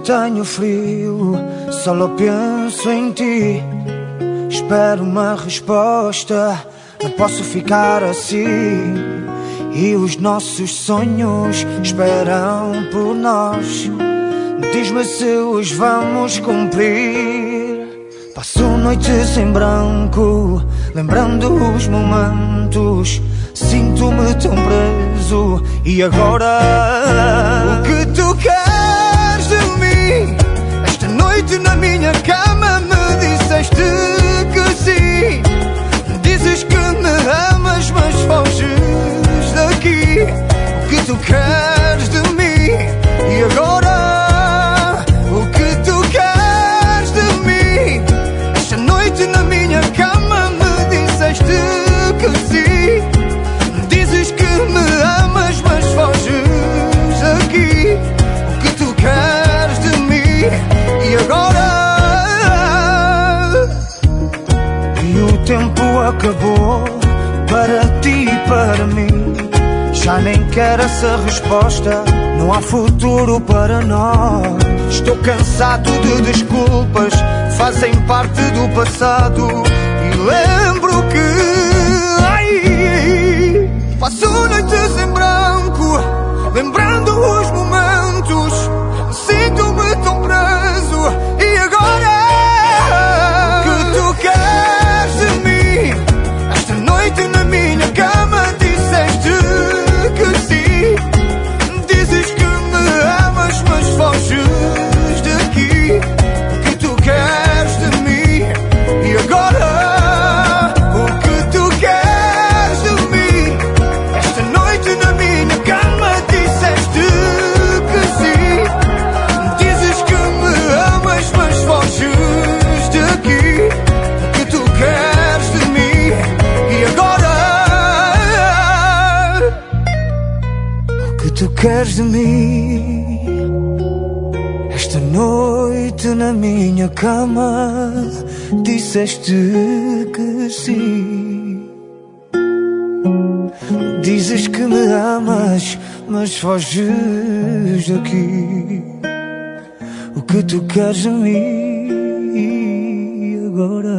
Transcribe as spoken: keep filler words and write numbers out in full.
tenho frio, só lo penso em ti. Espero uma resposta, não posso ficar assim. E os nossos sonhos esperam por nós. Diz-me se os vamos cumprir. Passo noites em branco, lembrando os momentos. Sinto-me tão preso. E agora? O que tu queres de mim? Esta noite na minha cama me disseste que sim. Dizes que me amas, mas foges daqui. O que tu queres de mim? E agora? O que tu queres de mim? Esta noite na minha cama me disseste que sim. Dizes que me amas, mas foges daqui. O que tu queres de mim? E agora? E o tempo acabou para ti e para mim. Já nem quero essa resposta, não há futuro para nós. Estou cansado de desculpas, fazem parte do passado. E lembro que ai, passo noites em branco, lembrando os momentos. Sinto-me tão preso. E agora? O que tu queres de mim? Esta noite na minha cama disseste que sim. Dizes que me amas, mas foges daqui. O que tu queres de mim? E agora? O que tu queres de mim? Esta noite na minha cama disseste que sim. Dizes que me amas, mas foges daqui. O que tu queres de mim? E agora? O que tu queres de mim? Esta noite na minha cama disseste que sim. Dizes que me amas, mas foges daqui. O que tu queres de mim agora?